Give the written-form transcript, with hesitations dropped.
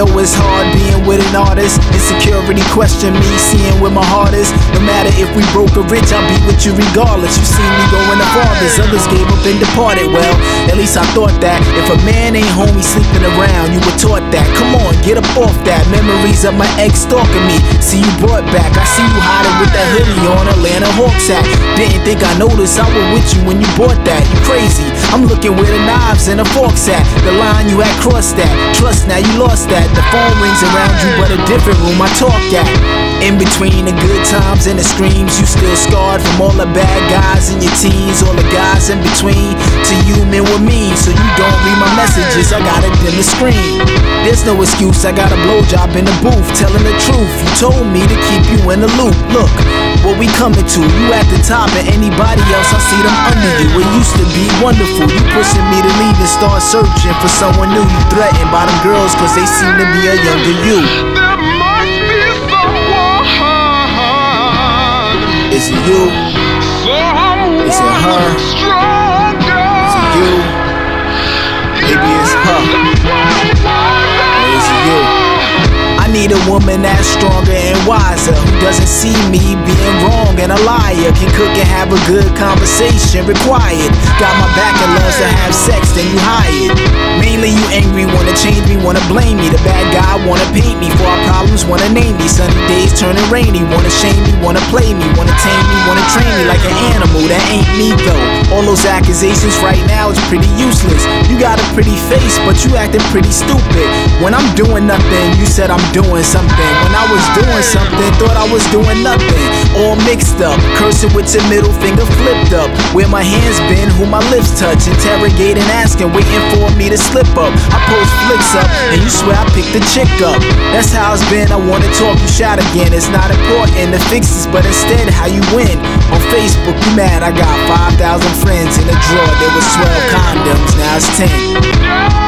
know it's hard being with an artist. Insecurity question me, seeing where my heart is. No matter if we broke or rich, I'll be with you regardless. You seen me going to fathers, others gave up and departed. Well, at least I thought that if a man ain't home, he's sleeping around. You were taught that. Come on, get up off that. Memories of my ex stalking me. See you brought back. I see you hiding with that hoodie on, Atlanta Hawks hat. Didn't think I noticed I was with you when you bought that. You crazy. I'm looking where the knives and the forks at. The line you had crossed that. Trust now you lost that. The phone rings around you, but a different room I talk at. In between the good times and the screams, you still scarred from all the bad guys in your teens. All the guys in between, to you men were mean. So you don't read my messages, I gotta dim the screen. There's no excuse, I got a blowjob in the booth, telling the truth. You told me to keep you in the loop. Look, what we coming to, you at the top and anybody else, I see them under you. It used to be wonderful, you pushing me to leave and start searching for someone new. You threatened by them girls cause they seem to be a younger you. Is it you? Is it her? Is it you? Maybe it's her. Or is it you? I need a woman that's stronger and wiser, who doesn't see me being wrong and a liar. Can cook and have a good conversation required. Got my back and loves to have sex, then you hired. Mainly you angry, wanna change me, wanna blame me. The bad guy wanna paint me for our problems, wanna name me. Sunny days turning rainy, wanna shame me, wanna play me, wanna tame me, wanna train me like an animal. That ain't me though. All those accusations right now is pretty useless. You got a pretty face, but you acting pretty stupid. When I'm doing nothing, you said I'm doing something. When I was doing something, thought I was doing nothing. All mixed up, cursing with your middle finger flipped up. Where my hands been, who my lips touch. Interrogating, asking, waiting for me to slip up. I post flicks up, and you swear I picked the chick up. That's how it's been, I wanna talk, you shot again. It's not important the fixes, but instead how you win. On Facebook, you mad I got 5,000 friends. In a drawer, there was 12 condoms, now it's 10.